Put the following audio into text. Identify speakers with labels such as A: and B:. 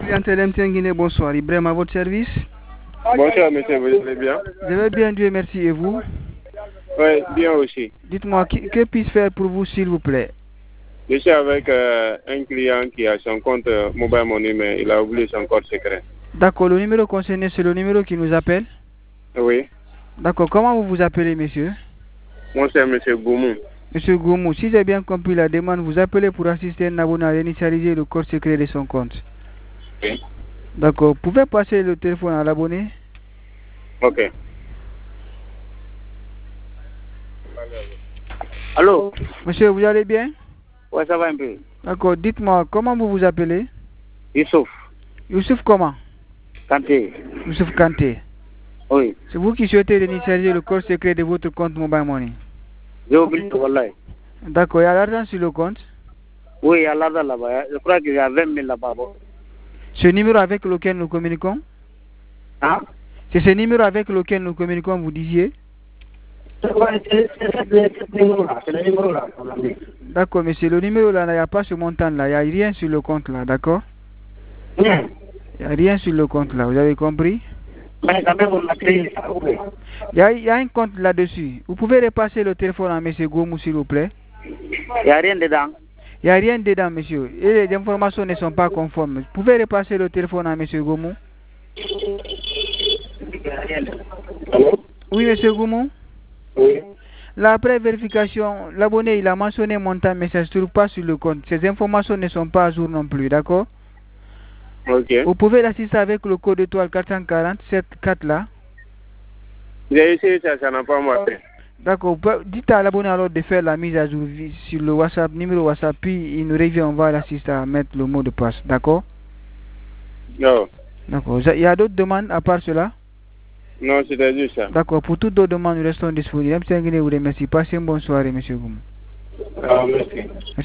A: Clientèle MTN Guinée, bonsoir. Ibrahim à votre service.
B: Bonsoir monsieur, vous allez bien?
A: Je vais bien, Dieu merci, et vous?
B: Oui, bien aussi.
A: Dites-moi, que puis-je faire pour vous, s'il vous plaît?
B: Je suis avec un client qui a son compte Mobile Money, mais il a oublié son code secret.
A: D'accord, le numéro concerné, c'est le numéro qui nous appelle?
B: Oui.
A: D'accord, comment vous vous appelez, monsieur?
B: Moi, c'est monsieur Goumou.
A: Monsieur Goumou, si j'ai bien compris la demande, vous appelez pour assister un abonné à réinitialiser le code secret de son compte.
B: Oui.
A: D'accord, vous pouvez passer le téléphone à l'abonné?
B: Ok.
C: Allô?
A: Monsieur, vous allez bien?
C: Ouais, ça va un peu.
A: D'accord, dites-moi, comment vous vous appelez?
C: Youssouf.
A: Youssouf comment?
C: Kanté.
A: Youssouf Kanté.
C: Oui.
A: C'est vous qui souhaitez réinitialiser le code secret de votre compte Mobile Money?
C: J'ai oublié, wallahi.
A: D'accord, il y a l'argent sur le compte?
C: Oui, il y a l'argent là-bas. Je crois qu'il y a 20 000 là-bas.
A: Ce numéro avec lequel nous communiquons?
C: Hein?
A: C'est ce numéro avec lequel nous communiquons, vous disiez?
C: C'est ce numéro-là. C'est le numéro-là.
A: D'accord, mais c'est le numéro là, il n'y a pas ce montant là, il n'y a rien sur le compte là, d'accord?
C: Bien.
A: Il n'y a rien sur le compte là, vous avez compris?
C: Mais quand même, on a créé ça.
A: Il y a un compte là-dessus. Vous pouvez repasser le téléphone à M. Goumou, s'il vous plaît?
C: Il n'y a rien dedans.
A: Il n'y a rien dedans, monsieur. Et les informations ne sont pas conformes. Vous pouvez repasser le téléphone à M. Goumou? Oui, M. Goumou?
C: Oui.
A: Là, après vérification, l'abonné, il a mentionné montant, mais ça ne se trouve pas sur le compte. Ces informations ne sont pas à jour non plus, d'accord?
B: Ok.
A: Vous pouvez l'assister avec le code étoile 440 74 là.
B: J'ai essayé ça, ça n'a pas marché.
A: D'accord, dites à l'abonné alors de faire la mise à jour sur le WhatsApp, numéro WhatsApp, puis il nous revient, on va l'assister à mettre le mot de passe, d'accord?
B: Non.
A: D'accord, il y a d'autres demandes à part cela?
B: Non, c'était juste ça.
A: D'accord, pour toutes d'autres demandes, nous restons disponibles. M. Nguyen vous remercie. Passez une bonne soirée, M. Goumou.
B: Ah, merci.